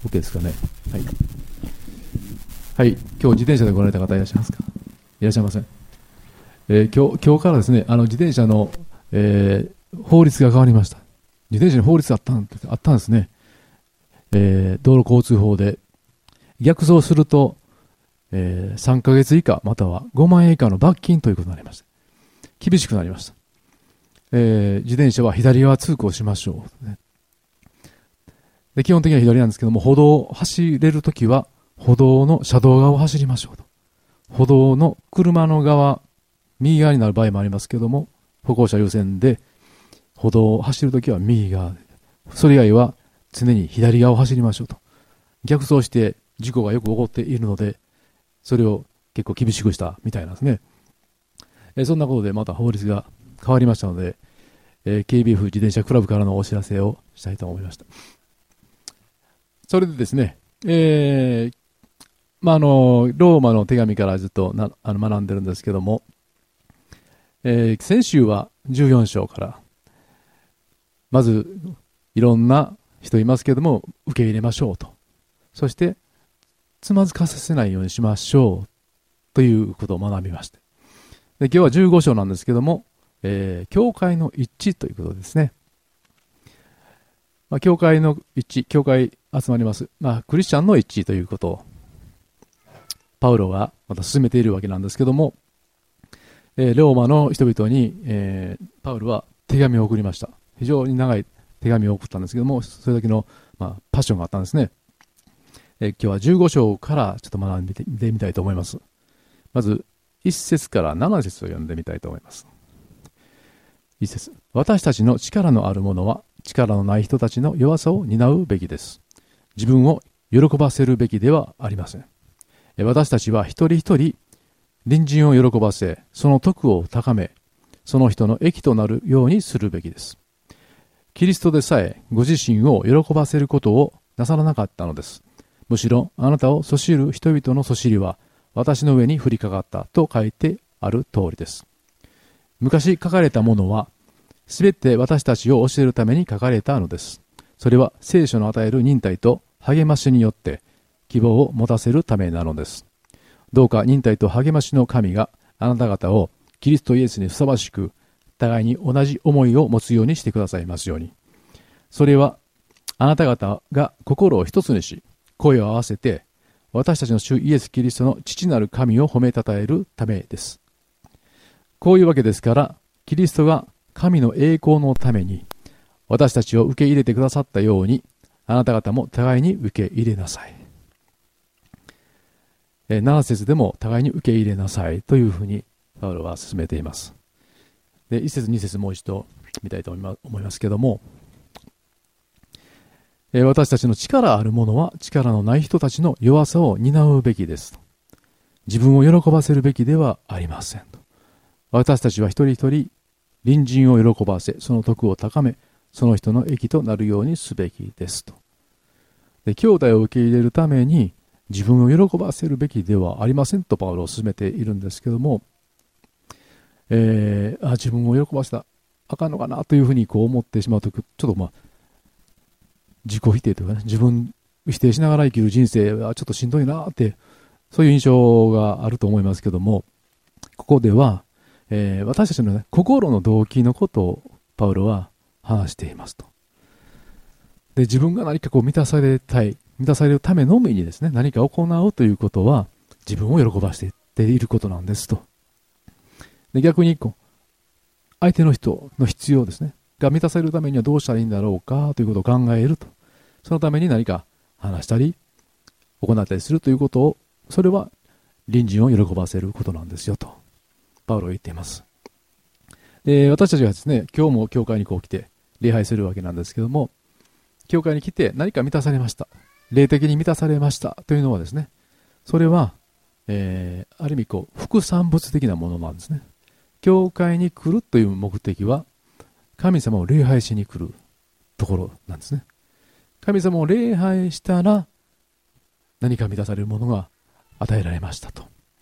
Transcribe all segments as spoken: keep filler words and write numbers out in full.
OK ですかね。はい。はい。今日自転車で来られた方いらっしゃいますか？いらっしゃいません。えー、今日、今日からですね、あの自転車の、えー、法律が変わりました。自転車に法律あったん、あったんですね。えー、道路交通法で、逆走すると、えー、さんかげつ以下、またはごまんえん以下の罰金ということになりました。厳しくなりました。えー、自転車は左側通行しましょう、ね。で、基本的には左なんですけども、歩道を走れるときは、歩道の車道側を走りましょうと。歩道の車の側、右側になる場合もありますけども、歩行者優先で、歩道を走るときは右側、それ以外は常に左側を走りましょうと。逆走して事故がよく起こっているので、それを結構厳しくしたみたいなんですね。えー、そんなことでまた法律が変わりましたので、えー、ケービーエフ 自転車クラブからのお知らせをしたいと思いました。それでですね、えー、まあ、あの、ローマの手紙からずっとなあの学んでるんですけども、えー、先週はじゅうよん章から、まず、いろんな人いますけども、受け入れましょうと。そして、つまずかさせないようにしましょうということを学びまして。で、今日はじゅうご章なんですけども、えー、教会の一致ということですね。まあ、教会の一致、教会集まります。まあ、クリスチャンの一致ということを、パウロがまた進めているわけなんですけども、えー、ローマの人々に、えー、パウロは手紙を送りました。非常に長い手紙を送ったんですけども、それだけの、まあ、パッションがあったんですね。えー、今日はじゅうご章からちょっと学んでみたいと思います。まず、いち節からなな節を読んでみたいと思います。いち節。私たちの力のある者は、力のない人たちの弱さを担うべきです。自分を喜ばせるべきではありません。私たちは一人一人、隣人を喜ばせ、その徳を高め、その人の益となるようにするべきです。キリストでさえご自身を喜ばせることをなさらなかったのです。むしろあなたをそしる人々のそしりは私の上に降りかかったと書いてある通りです。昔書かれたものはすべて私たちを教えるために書かれたのです。それは聖書の与える忍耐と励ましによって希望を持たせるためなのです。どうか忍耐と励ましの神があなた方をキリストイエスにふさわしく互いに同じ思いを持つようにしてくださいますように。それはあなた方が心を一つにし声を合わせて私たちの主イエス・キリストの父なる神を褒めたたえるためです。こういうわけですからキリストが神の栄光のために私たちを受け入れてくださったようにあなた方も互いに受け入れなさい。なな節でも互いに受け入れなさいというふうにパウロは進めています。で、いち節に節もう一度見たいと思いますけども、私たちの力ある者は力のない人たちの弱さを担うべきです。自分を喜ばせるべきではありません。私たちは一人一人隣人を喜ばせ、その徳を高め、その人の益となるようにすべきですと。で、兄弟を受け入れるために自分を喜ばせるべきではありませんとパウロを進めているんですけども、えー、あ自分を喜ばせたらあかんのかなというふうにこう思ってしまうと、ちょっとまあ自己否定というかね、自分否定しながら生きる人生はちょっとしんどいなって、そういう印象があると思いますけども、ここでは、えー、私たちの、ね、心の動機のことをパウロは話していますと。で、自分が何かこう満たされたい、満たされるためのみにですね、何か行うということは自分を喜ばせていることなんですと。で、逆にこう相手の人の必要ですねが満たされるためにはどうしたらいいんだろうかということを考えると。そのために何か話したり行ったりするということを、それは隣人を喜ばせることなんですよとパウロは言っています。で、私たちがですね、今日も教会にこう来て礼拝するわけなんですけども、教会に来て何か満たされました、霊的に満たされましたというのはですね、それは、えー、ある意味こう副産物的なものなんですね。教会に来るという目的は神様を礼拝しに来るところなんですね。神様を礼拝したら何か満たされるものが与えられましたと。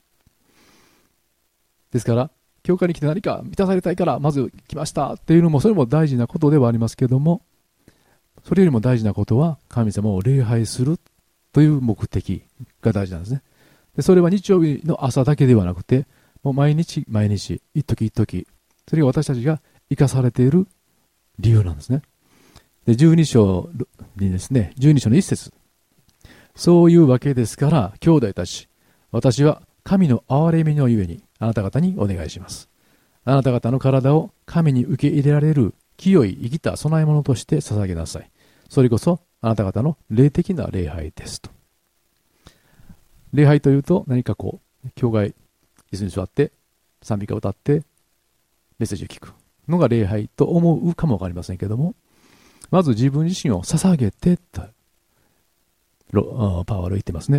ですから教会に来て何か満たされたいからまず来ましたっていうのも、それも大事なことではありますけども、それよりも大事なことは神様を礼拝するという目的が大事なんですね。でそれは日曜日の朝だけではなくて、もう毎日毎日、一時一時、それが私たちが生かされている理由なんですね。でじゅうに章にですね、じゅうに章の一節、そういうわけですから、兄弟たち、私は神の憐れみのゆえにあなた方にお願いします。あなた方の体を神に受け入れられる清い生きた供え物として捧げなさい。それこそあなた方の霊的な礼拝ですと。礼拝というと何かこう、教会椅子に座って賛美歌を歌ってメッセージを聞くのが礼拝と思うかもわかりませんけども、まず自分自身を捧げてとパワーを言ってますね。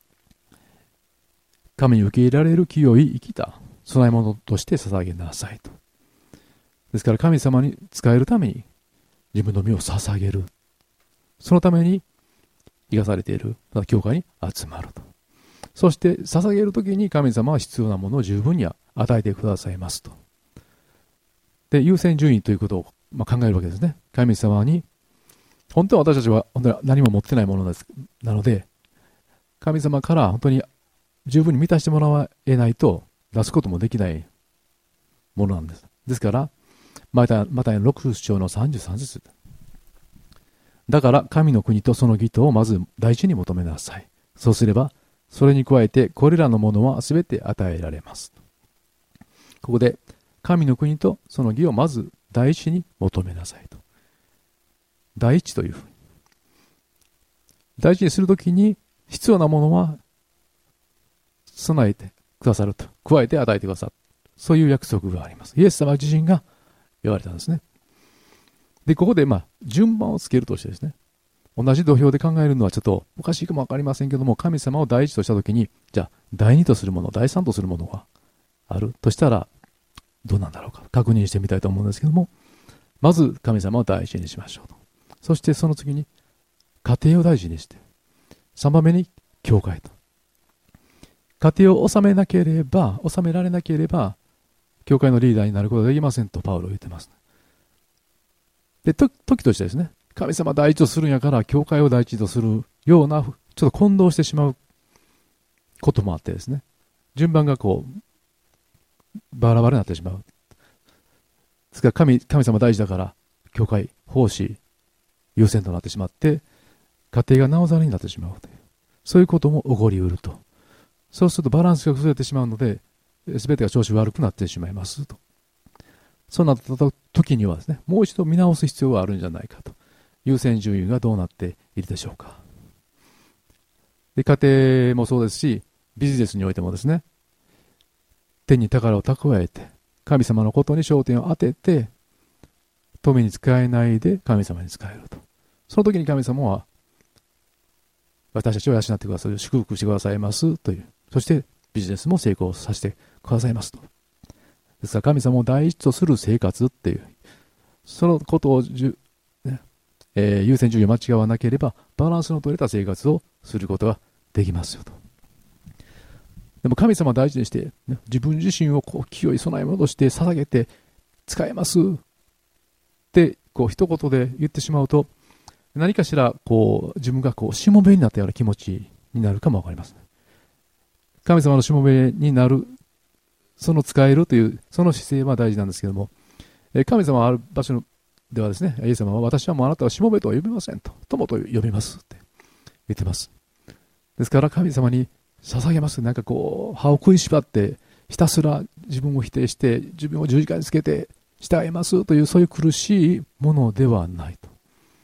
神に受け入れられる清い生きた供え物として捧げなさいと。ですから神様に仕えるために自分の身を捧げる、そのために生かされている教会に集まると。そして捧げるときに神様は必要なものを十分に与えてくださいますと。で優先順位ということをまあ考えるわけですね。神様に本当は私たちは本当に何も持ってないものですなので、神様から本当に十分に満たしてもらえないと出すこともできないものなんです。ですからマタイのろく章のさんじゅうさん節、だから神の国とその義とをまず第一に求めなさい。そうすればそれに加えてこれらのものはすべて与えられます。ここで神の国とその義をまず第一に求めなさいと。第一というふうに第一にするときに必要なものは備えてくださると、加えて与えてくださる、そういう約束があります。イエス様自身が言われたんですね。でここでまあ順番をつけるとしてですね、同じ土俵で考えるのはちょっとおかしいかもわかりませんけども、神様を第一としたときに、じゃあ第二とするもの、第三とするものがあるとしたらどうなんだろうか確認してみたいと思うんですけども、まず神様を第一にしましょうと。そしてその次に家庭を大事にして、さんばんめに教会と。家庭を治めなければ、治められなければ教会のリーダーになることができませんとパウロは言ってます。で時としてですね、神様第一とするんやから教会を第一とするようなちょっと混同してしまうこともあってですね、順番がこうバラバラになってしまう。ですから 神, 神様大事だから教会奉仕優先となってしまって家庭がなおざりになってしまうという、そういうことも起こりうると。そうするとバランスが崩れてしまうので全てが調子悪くなってしまいますと。そうなった時にはですね、もう一度見直す必要があるんじゃないかと。優先順位がどうなっているでしょうか。で家庭もそうですし、ビジネスにおいてもですね、天に宝を蓄えて神様のことに焦点を当てて富に使えないで神様に使えると。その時に神様は私たちを養ってくださる、祝福してくださいますという、そしてビジネスも成功させてくださいますと。ですから神様を第一とする生活っていう、そのことをじゅ、ねえー、優先順位を間違わなければバランスの取れた生活をすることができますよと。でも神様を大事にして、ね、自分自身をこう清い備え物として捧げて使えますってこう一言で言ってしまうと、何かしらこう自分がこうしもべになったような気持ちになるかもわかります。神様のしもべになる、その使えるというその姿勢は大事なんですけども、神様はある場所ではですね、イエス様は私はもうあなたはしもべとは呼びませんと、友と呼びますって言ってます。ですから神様に捧げます。なんかこう歯を食いしばってひたすら自分を否定して自分を十字架につけて従いますという、そういう苦しいものではないと。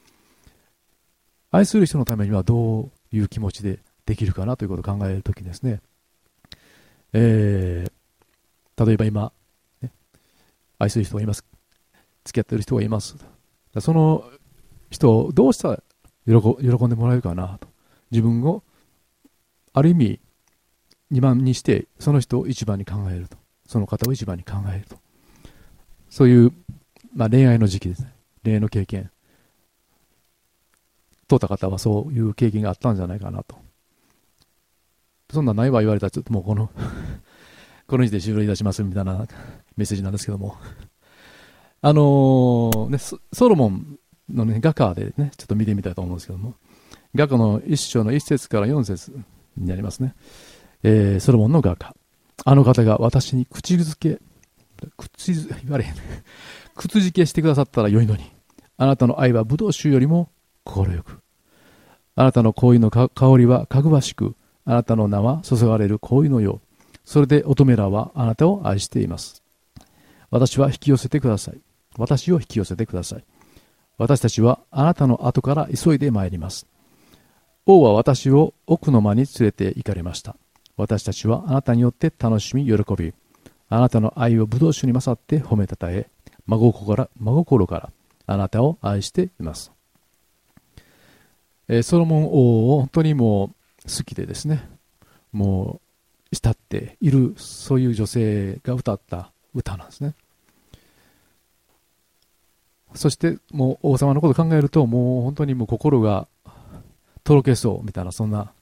愛する人のためにはどういう気持ちでできるかなということを考えるときにですね、えー、例えば今、ね、愛する人がいます、付き合っている人がいます、その人をどうしたら喜喜んでもらえるかなと、自分をある意味にばんにしてその人を一番に考えると、その方を一番に考えると、そういう、まあ、恋愛の時期ですね、恋愛の経験通った方はそういう経験があったんじゃないかなと。そんなないわ言われたらちょっともうこのこの日で終了いたしますみたいなメッセージなんですけども、あのーね、ソロモンの、ね、画家でねちょっと見てみたいと思うんですけども、 画家の一章の一節から四節になりますね。えー、ソロモンの画家。あの方が私に口づけ、口づ、言われへん。口づけしてくださったらよいのに。あなたの愛はブドウ酒よりも心よく。あなたの香油の香りはかぐわしく。あなたの名は注がれる香油のよう。それで乙女らはあなたを愛しています。私は引き寄せてください。私を引き寄せてください。私たちはあなたの後から急いで参ります。王は私を奥の間に連れて行かれました。私たちはあなたによって楽しみ喜び、あなたの愛をブドウ酒に勝って褒めたたえ、真心から、真心からあなたを愛しています。えー、ソロモン王を本当にもう好きでですね、もう慕っている、そういう女性が歌った歌なんですね。そしてもう王様のことを考えると、もう本当にもう心がとろけそうみたいな、そんな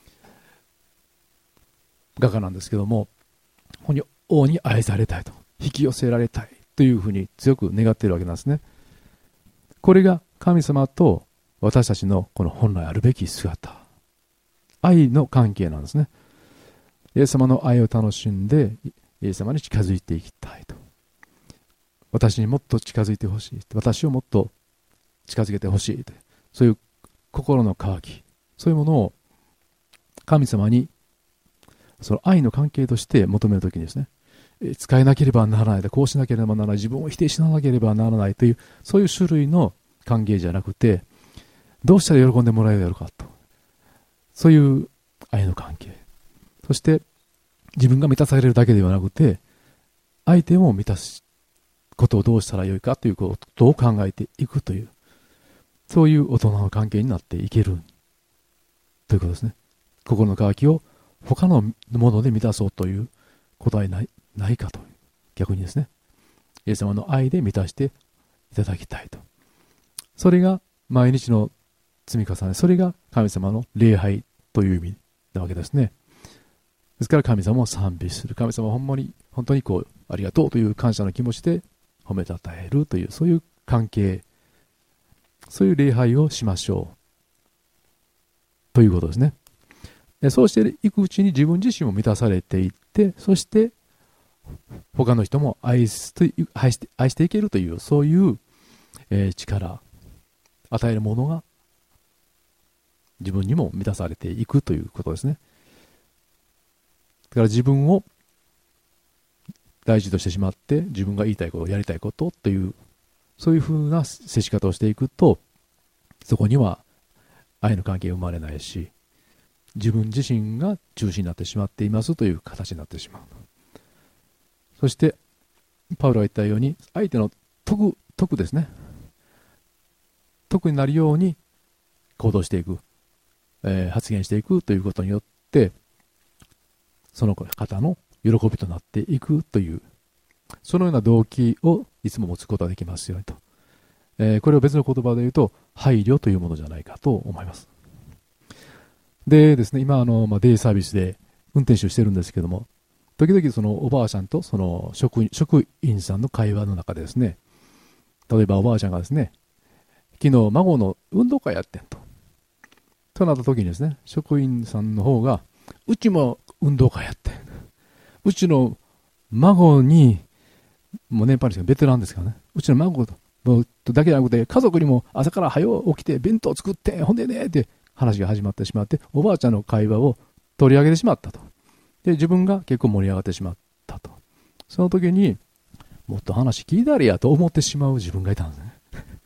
画家なんですけども、本当に王に愛されたいと、引き寄せられたいというふうに強く願っているわけなんですね。これが神様と私たちのこの本来あるべき姿、愛の関係なんですね。イエス様の愛を楽しんでイエス様に近づいていきたいと、私にもっと近づいてほしい、私をもっと近づけてほしい、そういう心の渇き、そういうものを神様にその愛の関係として求めるときにですね、使えなければならない、こうしなければならない、自分を否定しなければならないという、そういう種類の関係じゃなくて、どうしたら喜んでもらえるかと、そういう愛の関係、そして自分が満たされるだけではなくて、相手も満たすことをどうしたらよいかということを考えていくという、そういう大人の関係になっていけるということですね。心の渇きを他のもので満たそうということはない、ないかと、逆にですね、イエス様の愛で満たしていただきたいと。それが毎日の積み重ね、それが神様の礼拝という意味なわけですね。ですから神様を賛美する、神様をほんまに本当にこうありがとうという感謝の気持ちで褒めたたえるという、そういう関係、そういう礼拝をしましょうということですね。そうしていくうちに自分自身も満たされていって、そして他の人も愛す愛して愛していけるという、そういう、えー、力、与えるものが自分にも満たされていくということですね。だから自分を大事としてしまって、自分が言いたいこと、やりたいことという、そういうふうな接し方をしていくと、そこには愛の関係が生まれないし、自分自身が中心になってしまっていますという形になってしまう。そしてパウロが言ったように、相手の得、得ですね、得になるように行動していく、えー、発言していくということによって、その方の喜びとなっていくという、そのような動機をいつも持つことができますようにと、えー、これを別の言葉で言うと配慮というものじゃないかと思います。でですね、今あの、まあ、デイサービスで運転手をしてるんですけども、時々そのおばあちゃんとその職員、職員さんの会話の中でですね、例えばおばあちゃんがですね、昨日孫の運動会やってんと、となった時にですね、職員さんの方が、うちも運動会やってん、うちの孫に、もう年配ですけどベテランですからね、うちの孫とだけじゃなくて家族にも朝から早起きて弁当作って、ほんでねって話が始まってしまって、おばあちゃんの会話を取り上げてしまったと。で、自分が結構盛り上がってしまったと。その時にもっと話聞いたりやと思ってしまう自分がいたんですね。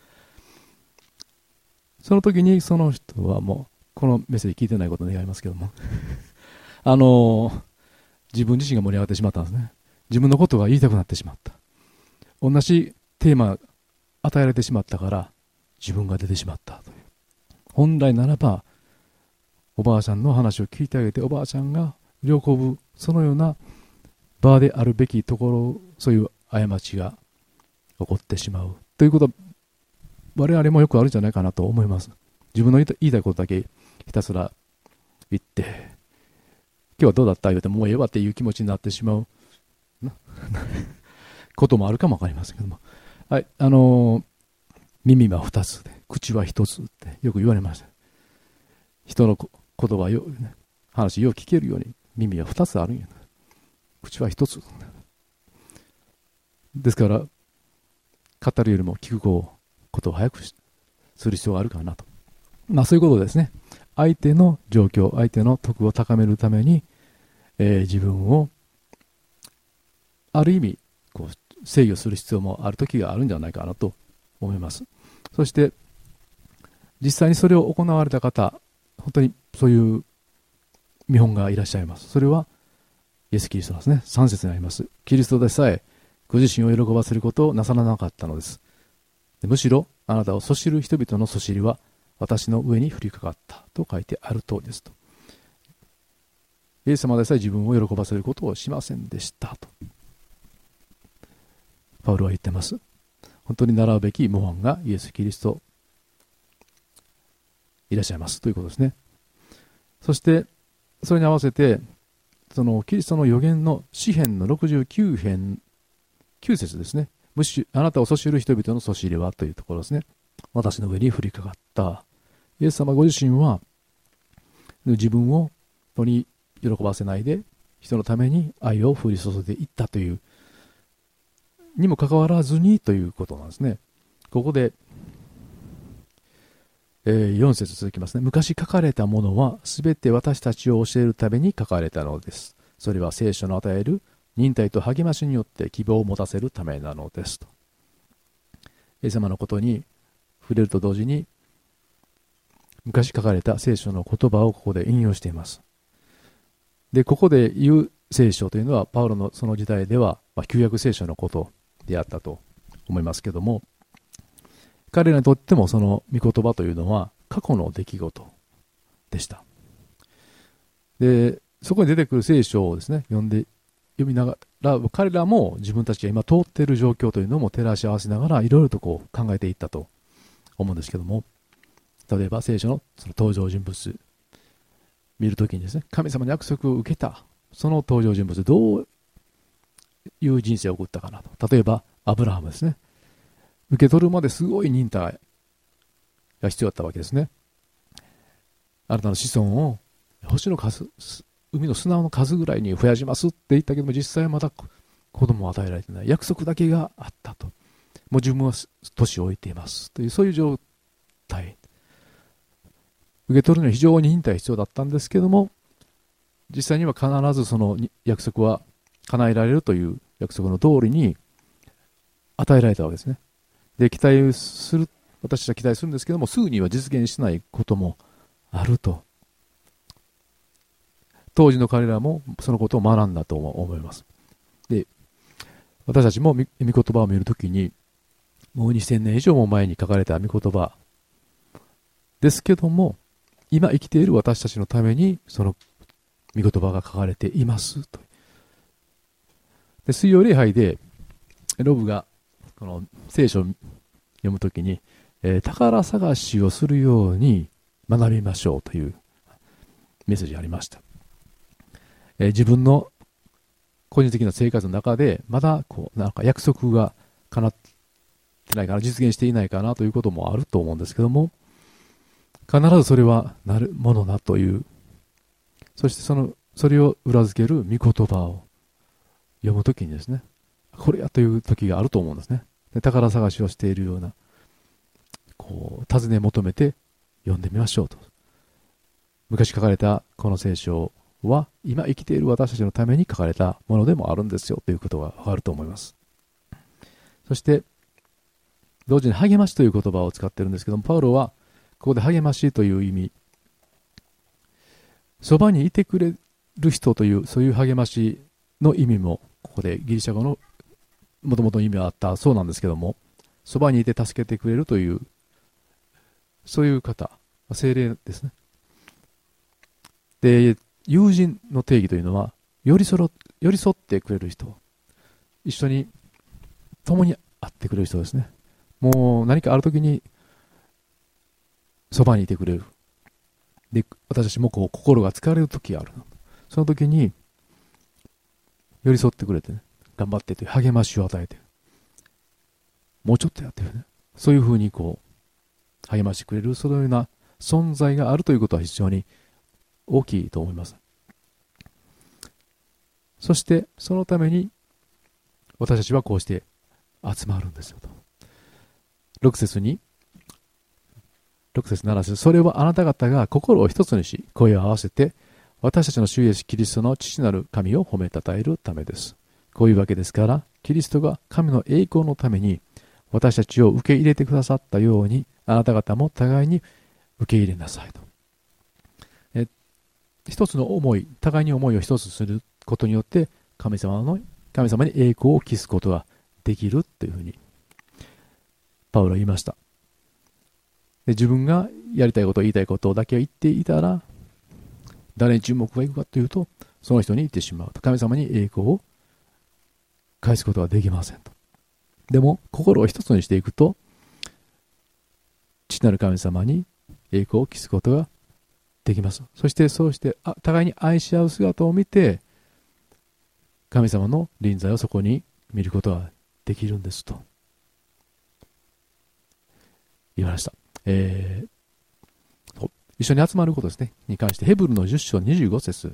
その時にその人はもうこのメッセージ聞いてないことを願いますけどもあのー、自分自身が盛り上がってしまったんですね。自分のことが言いたくなってしまった。同じテーマ与えられてしまったから自分が出てしまったという。本来ならばおばあちゃんの話を聞いてあげて、おばあちゃんが喜ぶ、そのような場であるべきところ、そういう過ちが起こってしまうということは我々もよくあるんじゃないかなと思います。自分の言いたいことだけひたすら言って、今日はどうだった言うてもうええわっていう気持ちになってしまうこともあるかもわかりませんけども、はい、あのー、耳は二つで口は一つってよく言われました。 人の言葉よ、話よう聞けるように耳は二つあるんや。口は一つ。ですから、語るよりも聞くことを早くする必要があるかなと。まあそういうことですね。相手の状況、相手の徳を高めるために、えー、自分をある意味こう制御する必要もある時があるんじゃないかなと思います。そして実際にそれを行われた方、本当にそういう見本がいらっしゃいます。それはイエス・キリストですね。さん節にあります。キリストでさえご自身を喜ばせることをなさらなかったのです。むしろあなたをそしる人々のそしりは私の上に降りかかったと書いてある通りですと。イエス様でさえ自分を喜ばせることをしませんでしたとパウロは言ってます。本当に習うべき模範がイエス・キリストいらっしゃいますということですね。そしてそれに合わせてそのキリストの預言の詩編のろくじゅうきゅう編きゅう節ですね。むしあなたをそしる人々のそしりはというところですね。私の上に降りかかった。イエス様ご自身は自分を本当に喜ばせないで人のために愛を降り注いでいったというにもかかわらずにということなんですね。ここで、えー、よん節続きますね。昔書かれたものはすべて私たちを教えるために書かれたのです。それは聖書の与える忍耐と励ましによって希望を持たせるためなのですと。イエス様のことに触れると同時に昔書かれた聖書の言葉をここで引用しています。で、ここで言う聖書というのはパウロのその時代では、まあ、旧約聖書のことであったと思いますけども、彼らにとってもその御言葉というのは過去の出来事でした。で、そこに出てくる聖書をですね、読んで読みながら、彼らも自分たちが今通っている状況というのも照らし合わせながらいろいろとこう考えていったと思うんですけども、例えば聖書のその登場人物見るときにですね、神様に約束を受けたその登場人物どういう人生を送ったかなと。例えばアブラハムですね。受け取るまですごい忍耐が必要だったわけですね。あなたの子孫を星の数、海の砂の数ぐらいに増やしますって言ったけども、実際はまだ子供を与えられてない。約束だけがあったと。もう自分は年を置いていますという、そういう状態。受け取るには非常に忍耐が必要だったんですけども、実際には必ずその約束は叶えられるという約束の通りに与えられたわけですね。で、期待する、私たちは期待するんですけども、すぐには実現しないこともあると。当時の彼らもそのことを学んだと思います。で、私たちも御言葉を見るときに、もうにせんねん以上も前に書かれた御言葉ですけども、今生きている私たちのためにその御言葉が書かれていますと。で、水曜礼拝でロブがこの聖書を読むときに、えー、宝探しをするように学びましょうというメッセージがありました。えー、自分の個人的な生活の中でまだこうなんか約束が叶ってないかな、実現していないかなということもあると思うんですけども、必ずそれはなるものだという、そしてそのそれを裏付ける御言葉を読むときにですね、これやという時があると思うんですね。で、宝探しをしているような、こう尋ね求めて読んでみましょうと。昔書かれたこの聖書は今生きている私たちのために書かれたものでもあるんですよということがわかると思います。そして同時に励ましという言葉を使っているんですけども、パウロはここで励ましという意味、そばにいてくれる人というそういう励ましの意味もここでギリシャ語のもともと意味はあったそうなんですけども、そばにいて助けてくれるというそういう方、聖霊ですね。で、友人の定義というのは寄り添寄り添ってくれる人、一緒に共に会ってくれる人ですね。もう何かあるときにそばにいてくれる。で、私たちもこう心が疲れるときがある。そのときに寄り添ってくれてね、頑張ってという励ましを与えて、もうちょっとやってるね。そういうふうにこう励ましてくれる、そのような存在があるということは非常に大きいと思います。そしてそのために私たちはこうして集まるんですよと。ろく節にろく節なな節、それはあなた方が心を一つにし声を合わせて私たちの主イエスキリストの父なる神を褒めたたえるためです。こういうわけですから、キリストが神の栄光のために私たちを受け入れてくださったように、あなた方も互いに受け入れなさいと。え一つの思い、互いに思いを一つすることによって神様の神様に栄光を期すことができるというふうにパウロは言いました。で、自分がやりたいこと、言いたいことだけを言っていたら、誰に注目がいくかというと、その人に言ってしまうと。神様に栄光を返すことができませんと。でも、心を一つにしていくと、父なる神様に栄光を期すことができます。そして、そうして、あ、互いに愛し合う姿を見て、神様の臨在をそこに見ることができるんですと言われました。えー一緒に集まることですねに関して、ヘブルのじゅっ章にじゅうご節、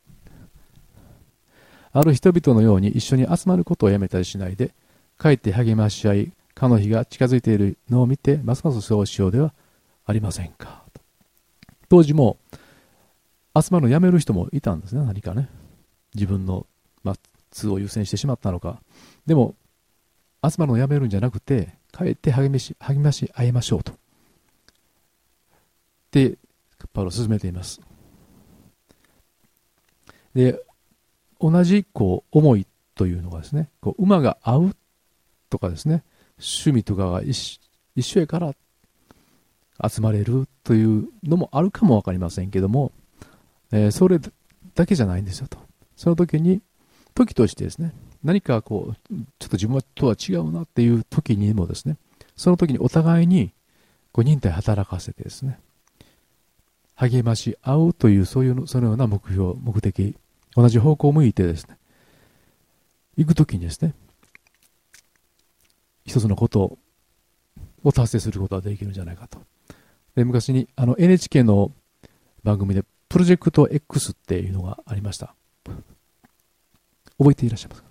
ある人々のように一緒に集まることをやめたりしないで、かえって励まし合い、かの日が近づいているのを見てますますそうしようではありませんか。当時も集まるのをやめる人もいたんですね。何かね、自分の、まあ、都合を優先してしまったのか。でも集まるのをやめるんじゃなくて、かえって励まし励まし合いましょうとでパウロは進めています。で、同じこう思いというのがですね、こう馬が合うとかですね、趣味とかが一緒やから集まれるというのもあるかもわかりませんけども、えー、それだけじゃないんですよと。その時に時としてですね、何かこうちょっと自分とは違うなっていう時にもですね、その時にお互いにこう忍耐働かせてですね、励まし合うという、そういうそのような目標、目的、同じ方向を向いてですね、行くときにですね、一つのことを達成することができるんじゃないかと。で、昔にあの エヌエイチケー の番組でプロジェクト X っていうのがありました。覚えていらっしゃいますか？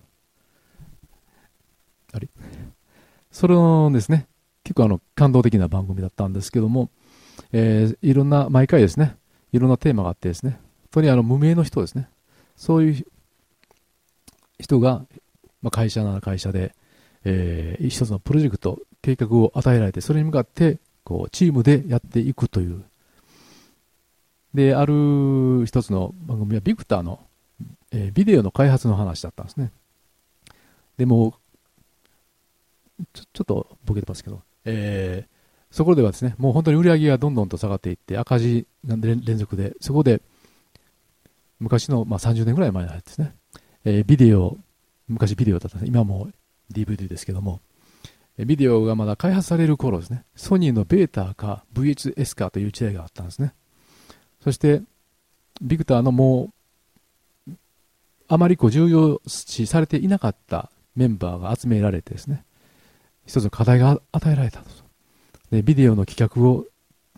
あれ、それのですね、結構あの感動的な番組だったんですけども、えー、いろんな、毎回ですね、いろんなテーマがあってですね、本当にあの無名の人ですね、そういう人が、まあ、会社なら会社で、えー、一つのプロジェクト、計画を与えられて、それに向かってこうチームでやっていくという。で、ある一つの番組はビクターの、えー、ビデオの開発の話だったんですね。でもちょ、ちょっとボケてますけど、えーそこではですね、もう本当に売り上げがどんどんと下がっていって、赤字が連続で、そこで昔の、まあ、さんじゅうねんぐらい前のやつですね、えー、ビデオ、昔ビデオだったんです。今はもう ディーブイディー ですけども、ビデオがまだ開発される頃ですね、ソニーのベータか ブイエイチエス かという時代があったんですね。そしてビクターのもうあまりこう重要視されていなかったメンバーが集められてですね、一つの課題が与えられたと。で、ビデオの企画を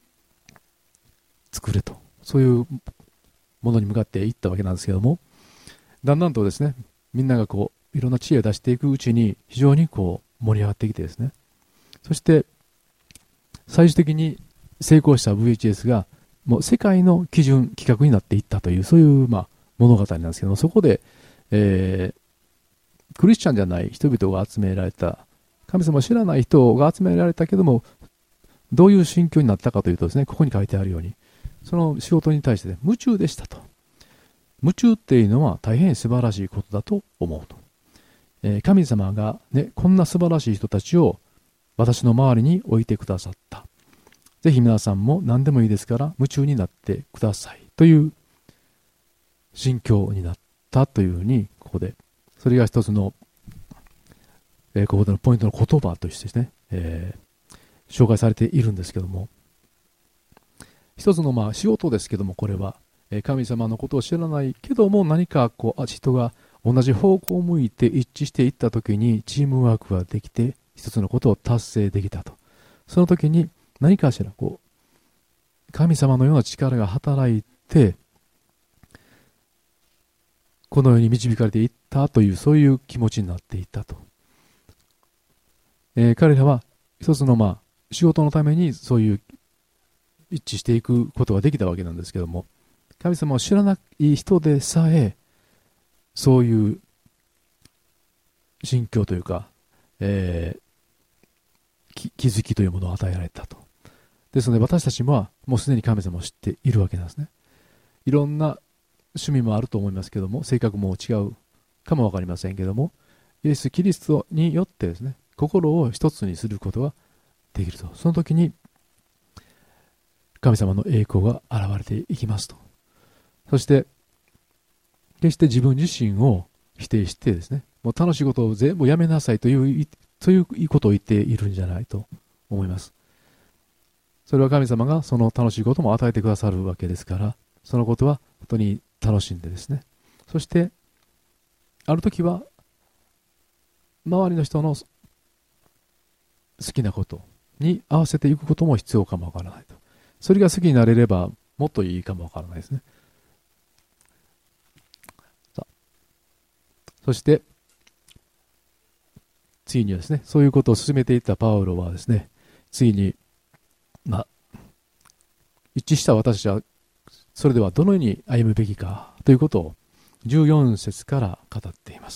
作れと、そういうものに向かっていったわけなんですけども、だんだんとですね、みんながこういろんな知恵を出していくうちに非常にこう盛り上がってきてですね、そして最終的に成功した ブイエイチエス がもう世界の基準規格になっていったという、そういうまあ物語なんですけども、そこで、えー、クリスチャンじゃない人々が集められた、神様を知らない人が集められたけども、どういう心境になったかというとですね、ここに書いてあるように、その仕事に対して、ね、夢中でしたと。夢中っていうのは大変素晴らしいことだと思うと。えー、神様が、ね、こんな素晴らしい人たちを私の周りに置いてくださった。ぜひ皆さんも何でもいいですから夢中になってくださいという心境になったというふうに、ここで、それが一つの、えー、ここでのポイントの言葉としてですね、えー紹介されているんですけども、一つのまあ仕事ですけども、これは神様のことを知らないけども、何かこう人が同じ方向を向いて一致していった時にチームワークができて一つのことを達成できたと。その時に何かしらこう神様のような力が働いて、このように導かれていったという、そういう気持ちになっていったと。えー、彼らは一つのまあ仕事のためにそういう一致していくことができたわけなんですけども、神様を知らない人でさえそういう心境というか、えー、気づきというものを与えられたと。ですので私たちはもうすでに神様を知っているわけなんですね。いろんな趣味もあると思いますけども、性格も違うかもわかりませんけども、イエス・キリストによってですね、心を一つにすることができると。その時に神様の栄光が現れていきますと。そして決して自分自身を否定してですね、もう楽しいことを全部やめなさいというということを言っているんじゃないと思います。それは神様がその楽しいことも与えてくださるわけですから、そのことは本当に楽しんでですね、そしてある時は周りの人の好きなことに合わせていくことも必要かもわからないと。それが好きになれればもっといいかもわからないですね。さあ、そして次にはですね、そういうことを進めていったパウロはですね、次にまあ一致した私たちはそれではどのように歩むべきかということをじゅうよん節から語っています。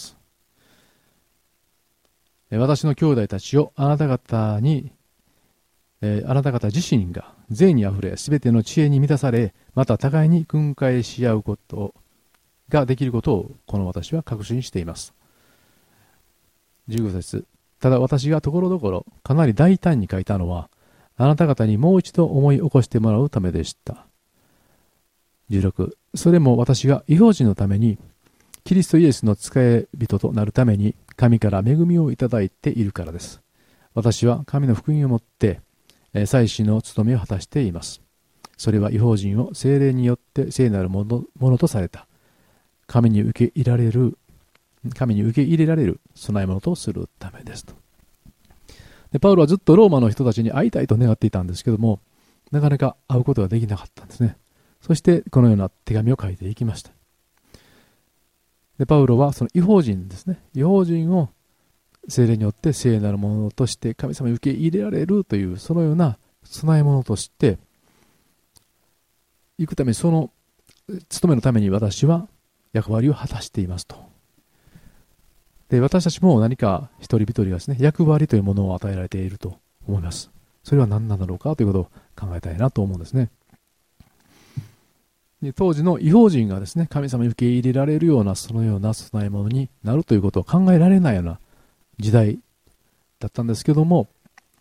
私の兄弟たちをあなた方に、えー、あなた方自身が善にあふれ、すべての知恵に満たされ、また互いに訓戒し合うことができることをこの私は確信しています。じゅうご節、ただ私がところどころかなり大胆に書いたのは、あなた方にもう一度思い起こしてもらうためでした。じゅうろく、それも私が異邦人のためにキリストイエスの仕え人となるために神から恵みをいただいているからです。私は神の福音をもって祭司の務めを果たしています。それは異邦人を聖霊によって聖なるもの、ものとされた神に受け入れられる神に受け入れられる備え物とするためですと。でパウロはずっとローマの人たちに会いたいと願っていたんですけども、なかなか会うことができなかったんですね。そしてこのような手紙を書いていきました。でパウロはその異邦人ですね、異邦人を聖霊によって聖なるものとして神様に受け入れられるという、そのような備え物として行くために、その務めのために私は役割を果たしていますと。で私たちも何か一人一人がですね、役割というものを与えられていると思います。それは何なんだろうかということを考えたいなと思うんですね。で当時の異邦人がですね、神様に受け入れられるようなそのような備え物になるということを考えられないような時代だったんですけども、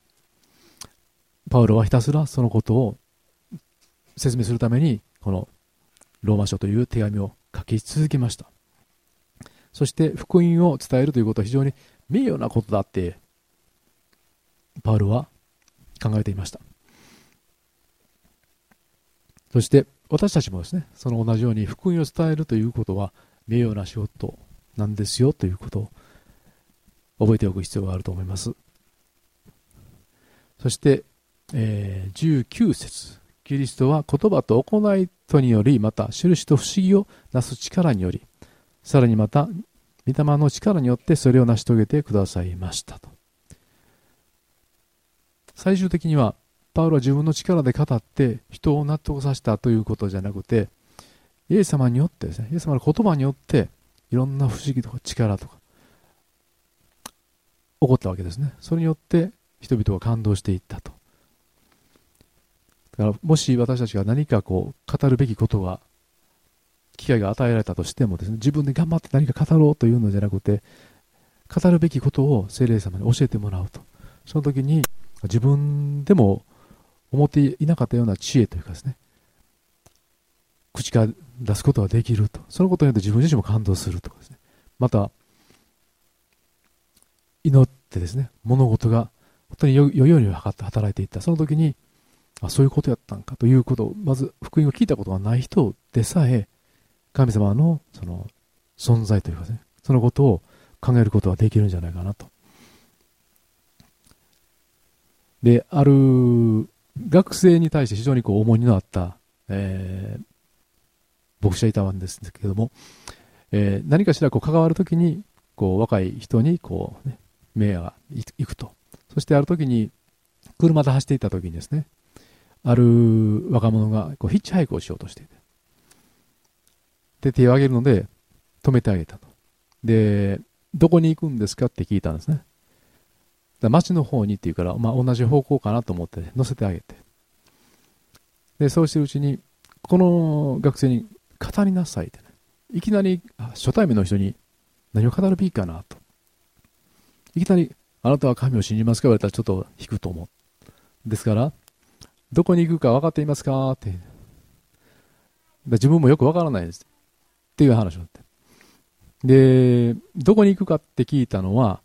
パウロはひたすらそのことを説明するためにこのローマ書という手紙を書き続けました。そして福音を伝えるということは非常に名誉なことだってパウロは考えていました。そして私たちもですね、その同じように福音を伝えるということは名誉な仕事なんですよということを覚えておく必要があると思います。そして、えー、じゅうきゅう節、キリストは言葉と行いとにより、また印と不思議をなす力により、さらにまた御霊の力によってそれを成し遂げてくださいましたと。最終的にはパウロは自分の力で語って人を納得させたということじゃなくて、イエス様によってですね、イエス様の言葉によっていろんな不思議とか力とか起こったわけですね。それによって人々が感動していったと。だからもし私たちが何かこう語るべきことが機会が与えられたとしてもですね、自分で頑張って何か語ろうというのじゃなくて、語るべきことを聖霊様に教えてもらうと。その時に自分でも思っていなかったような知恵というかですね、口から出すことができると。そのことによって自分自身も感動するとかですね。また祈ってですね、物事が本当に良いように働いていった。その時にあ、そういうことやったんかということを、まず福音を聞いたことがない人でさえ神様のその存在というかですね、そのことを考えることができるんじゃないかなと。で、ある学生に対して非常にこう重荷のあった、えー、牧師がいたんですけども、えー、何かしらこう関わるときにこう若い人にこう、ね、目が行くと。そしてあるときに車で走っていたときにですね、ある若者がこうヒッチハイクをしようとしていて、で手を挙げるので止めてあげたと。で、どこに行くんですかって聞いたんですね。だ町の方にって言うから、まあ、同じ方向かなと思って乗せてあげて、でそうしてるうちにこの学生に語りなさいってね、いきなり初対面の人に何を語るべきかなと、いきなりあなたは神を信じますか言われたらちょっと引くと思う。ですからどこに行くか分かっていますかって、自分もよく分からないですっていう話をって、でどこに行くかって聞いたのは、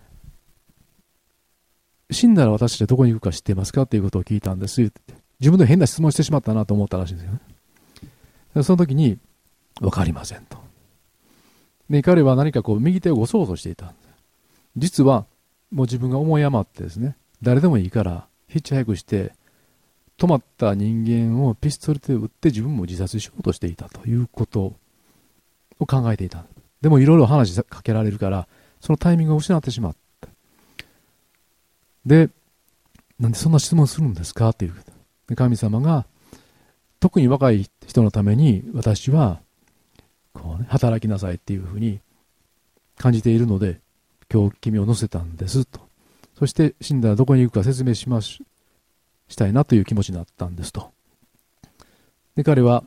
死んだら私たちはどこに行くか知っていますかっていうことを聞いたんですって。自分で変な質問してしまったなと思ったらしいんですよね。その時に分かりませんと。で彼は何かこう右手をごそうとしていたんです。実はもう自分が思い余ってですね、誰でもいいからヒッチハイクして止まった人間をピストルで撃って自分も自殺しようとしていたということを考えていた。でもいろいろ話しかけられるからそのタイミングを失ってしまった。で、なんでそんな質問するんですかっていう。で神様が特に若い人のために私はこう、ね、働きなさいっていうふうに感じているので今日君を乗せたんですと。そして死んだらどこに行くか説明しますしたいなという気持ちになったんですと。で彼は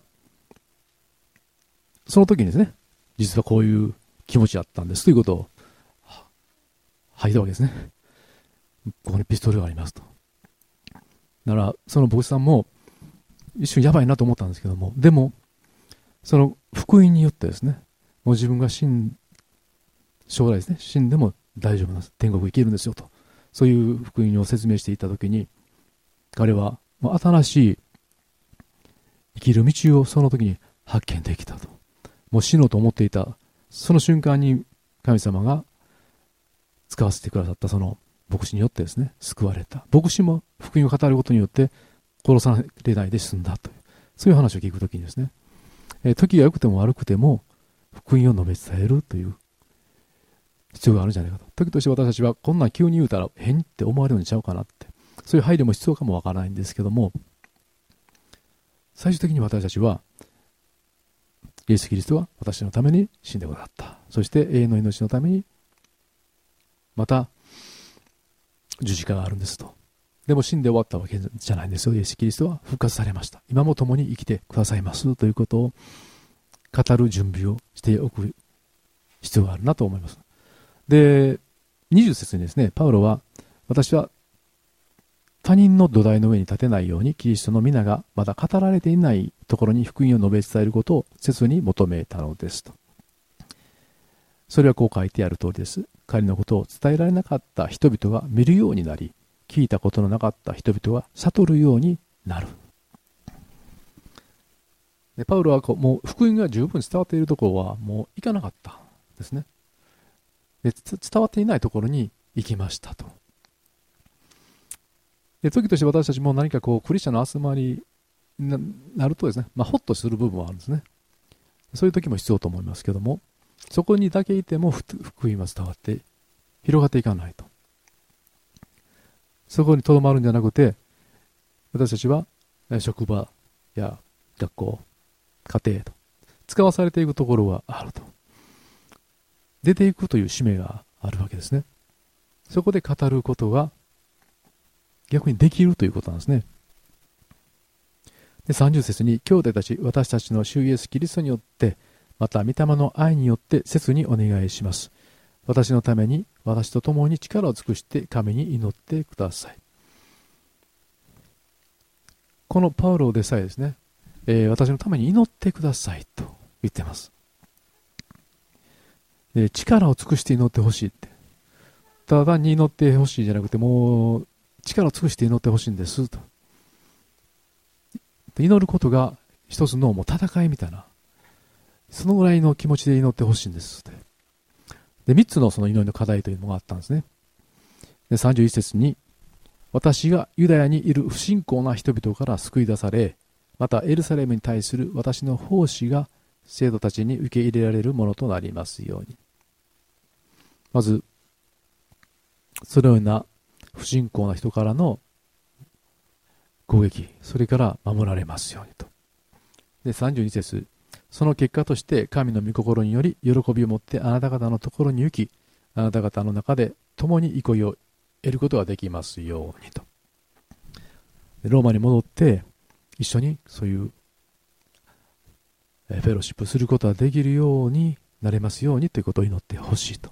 その時にですね、実はこういう気持ちだったんですということを吐いたわけですね。ここにピストルがありますと。だからその牧師さんも一瞬やばいなと思ったんですけども、でもその福音によってですね、もう自分が死ん将来ですね、死んでも大丈夫なんです、天国行けるんですよと、そういう福音を説明していたときに、彼はもう新しい生きる道をその時に発見できたと。もう死のうと思っていたその瞬間に神様が使わせてくださったその牧師によってですね、救われた。牧師も福音を語ることによって殺されないで済んだという、そういう話を聞くときにですね、えー、時が良くても悪くても福音を述べ伝えるという必要があるんじゃないかと。時として私たちはこんなん急に言うたら変って思われるんちゃうかなって、そういう配慮も必要かもわからないんですけども、最終的に私たちはイエス・キリストは私のために死んでくださった。そして永遠の命のためにまた十字架があるんですと。でも死んで終わったわけじゃないんですよ。イエス・キリストは復活されました。今も共に生きてくださいますということを語る準備をしておく必要があるなと思います。で、にじゅう節にですね、パウロは、私は他人の土台の上に立てないようにキリストの皆がまだ語られていないところに福音を述べ伝えることを切に求めたのですと。それはこう書いてある通りです。彼のことを伝えられなかった人々が見るようになり、聞いたことのなかった人々が悟るようになる。でパウロはこうもう福音が十分伝わっているところはもう行かなかったですね。で伝わっていないところに行きましたと。で時として私たちも何かこうクリスチャンの集まりになるとですね、まあ、ホッとする部分はあるんですね。そういう時も必要と思いますけども、そこにだけいても福音は伝わって広がっていかないと。そこにとどまるんじゃなくて、私たちは職場や学校、家庭と使わされていくところがあると。出ていくという使命があるわけですね。そこで語ることが逆にできるということなんですね。でさんじゅう節に、兄弟たち、私たちの主イエスキリストによって、また御霊の愛によって切にお願いします。私のために、私と共に力を尽くして神に祈ってください。このパウロでさえですね、えー、私のために祈ってくださいと言っています。で力を尽くして祈ってほしいって。ただ単に祈ってほしいじゃなくて、もう力を尽くして祈ってほしいんですと。祈ることが一つのもう戦いみたいな、そのぐらいの気持ちで祈ってほしいんですって。で、三つのその祈りの課題というのがあったんですね。で、さんじゅういち節に、 私がユダヤにいる不信仰な人々から救い出され、またエルサレムに対する私の奉仕が生徒たちに受け入れられるものとなりますように。まず、そのような不信仰な人からの攻撃、それから守られますようにと。で、さんじゅうに節、その結果として神の御心により喜びを持ってあなた方のところに行き、あなた方の中で共に憩いを得ることができますようにと。でローマに戻って一緒にそういうフェローシップすることができるようになれますようにということを祈ってほしいと。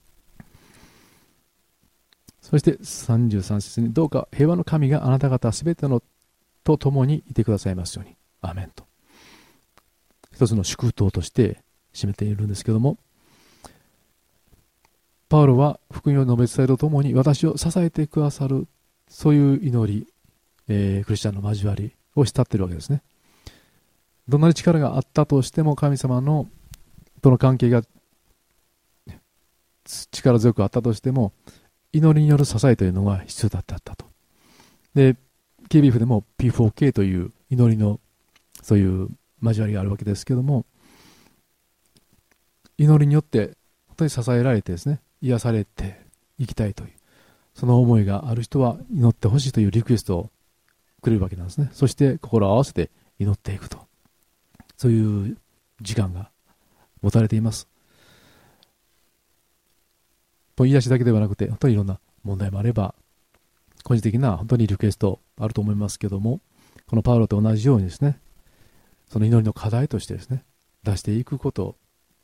そしてさんじゅうさん節に、どうか平和の神があなた方すべてのと共にいてくださいますように。アーメンと。一つの祝祷として締めているんですけども、パウロは福音を述べ伝えるとともに私を支えてくださる、そういう祈り、えー、クリスチャンの交わりを慕っているわけですね。どんなに力があったとしても、神様のとの関係が力強くあったとしても、祈りによる支えというのが必要だったと。で、ケービーエフ でも ピーフォーケー という祈りのそういう交わりがあるわけですけども、祈りによって本当に支えられてですね、癒されていきたいという、その思いがある人は祈ってほしいというリクエストをくれるわけなんですね。そして心を合わせて祈っていくと、そういう時間が持たれています。言い出しだけではなくて、本当にいろんな問題もあれば、個人的な本当にリクエストあると思いますけども、このパウロと同じようにですね、その祈りの課題としてですね、出していくこと、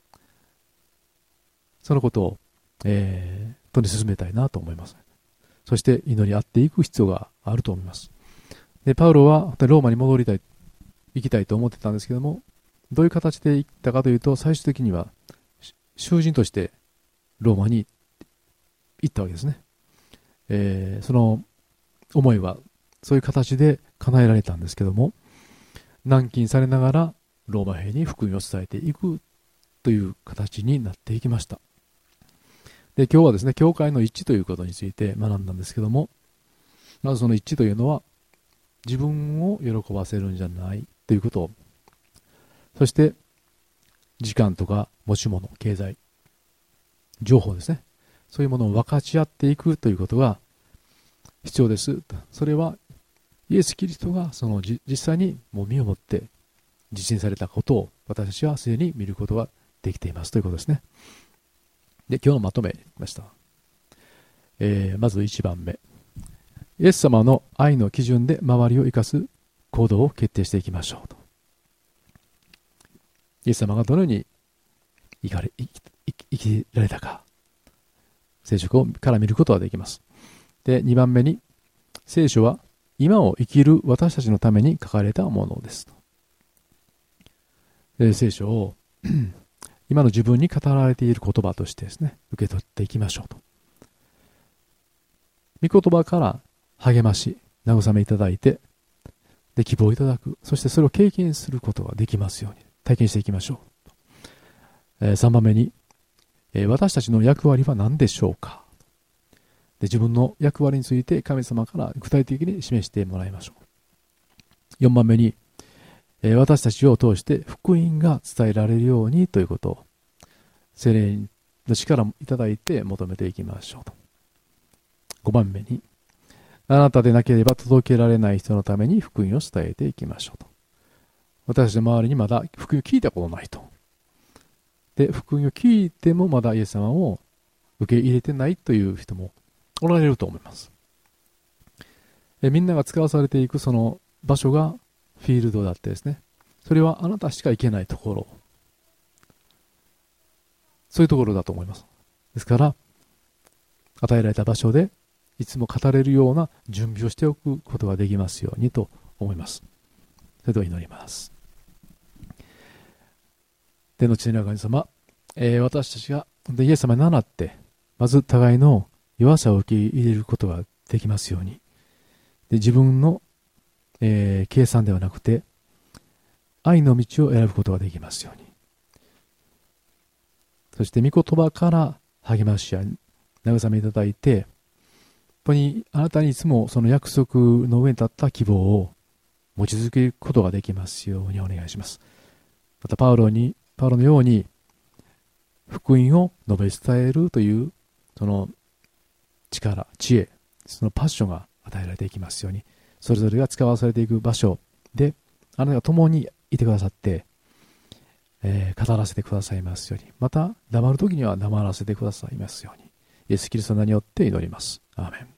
そのことを、えー、本当に進めたいなと思います。そして祈り合っていく必要があると思います。で、パウロは本当にローマに戻りたい、行きたいと思ってたんですけども、どういう形で行ったかというと、最終的には囚人としてローマに行ったわけですね。えー、その思いはそういう形で叶えられたんですけども、軟禁されながらローマ兵に福音を伝えていくという形になっていきました。で、今日はですね、教会の一致ということについて学んだんですけども、まずその一致というのは自分を喜ばせるんじゃないということを、そして時間とか持ち物、経済、情報ですね、そういうものを分かち合っていくということが必要です。それはイエス・キリストがその実際にもう身をもって実践されたことを私たちはすでに見ることができていますということですね。で、今日のまとめました。えー、まずいちばんめ、イエス様の愛の基準で周りを生かす行動を決定していきましょうと。イエス様がどのように生かれ生き、生きられたか、聖書から見ることができます。で、にばんめに、聖書は今を生きる私たちのために書かれたものですと。で、聖書を今の自分に語られている言葉としてですね、受け取っていきましょうと。御言葉から励まし、慰めいただいて、で、希望をいただく、そしてそれを経験することができますように、体験していきましょう。えー、さんばんめに、えー、私たちの役割は何でしょうか。で、自分の役割について神様から具体的に示してもらいましょう。よんばんめに、えー、私たちを通して福音が伝えられるようにということを聖霊の力をいただいて求めていきましょうと。ごばんめに、あなたでなければ届けられない人のために福音を伝えていきましょうと。私たちの周りにまだ福音を聞いたことないと。で、福音を聞いてもまだイエス様を受け入れてないという人もおられると思います。えみんなが使わされていくその場所がフィールドだってですね、それはあなたしか行けないところ、そういうところだと思います。ですから与えられた場所でいつも語れるような準備をしておくことができますようにと思います。それでは祈ります。天の父なる神様、えー、私たちがイエス様に倣ってまず互いの弱さを受け入れることができますように、で自分の、えー、計算ではなくて愛の道を選ぶことができますように、そして御言葉から励ましや慰めいただいて、 本当にあなたにいつもその約束の上に立った希望を持ち続けることができますようにお願いします。またパウロに、パウロのように福音を述べ伝えるというその力、知恵、そのパッションが与えられていきますように、それぞれが使わされていく場所であなたが共にいてくださって、えー、語らせてくださいますように、また黙るときには黙らせてくださいますように、イエス・キリストの名によって祈ります。アーメン。